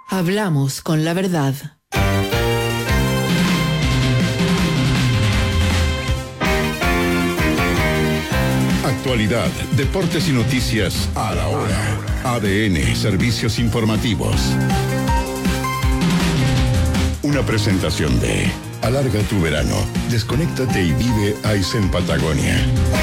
Hablamos con la verdad. Actualidad, deportes y noticias a la hora. ADN, servicios informativos. Una presentación de Alarga tu verano. Desconéctate y vive Aysén Patagonia.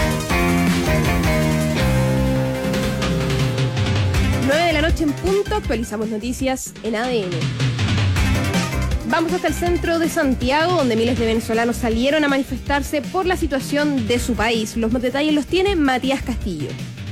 9 de la noche en punto, actualizamos noticias en ADN. Vamos hasta el centro de Santiago, donde miles de venezolanos salieron a manifestarse por la situación de su país. Los detalles los tiene Matías Castillo.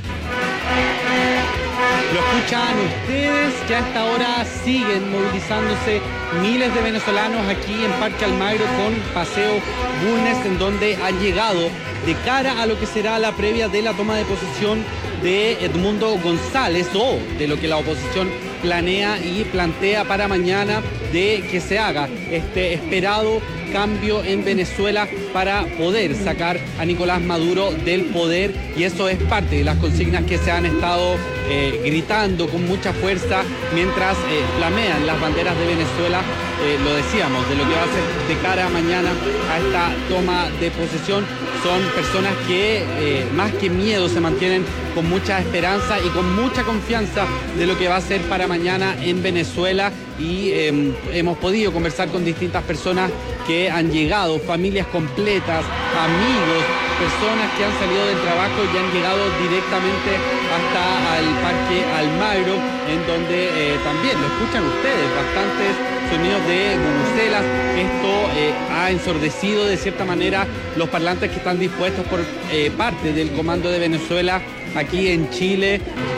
Lo escuchan ustedes, que a esta hora siguen movilizándose miles de venezolanos aquí en Parque Almagro con Paseo Bulnes, en donde han llegado de cara a lo que será la previa de la toma de posesión de Edmundo González, o de lo que la oposición planea y plantea para mañana, de que se haga este esperado cambio en Venezuela para poder sacar a Nicolás Maduro del poder, y eso es parte de las consignas que se han estado gritando con mucha fuerza mientras flamean las banderas de Venezuela. Lo decíamos, de lo que va a ser de cara a mañana a esta toma de posesión. Son personas que más que miedo se mantienen con mucha esperanza y con mucha confianza de lo que va a ser para mañana en Venezuela, y hemos podido conversar con distintas personas que han llegado, familias completas, amigos, personas que han salido del trabajo y han llegado directamente hasta el Parque Almagro, en donde también lo escuchan ustedes, bastantes sonidos de bubucelas. Esto ha ensordecido de cierta manera los parlantes que están dispuestos por parte del Comando de Venezuela aquí en Chile.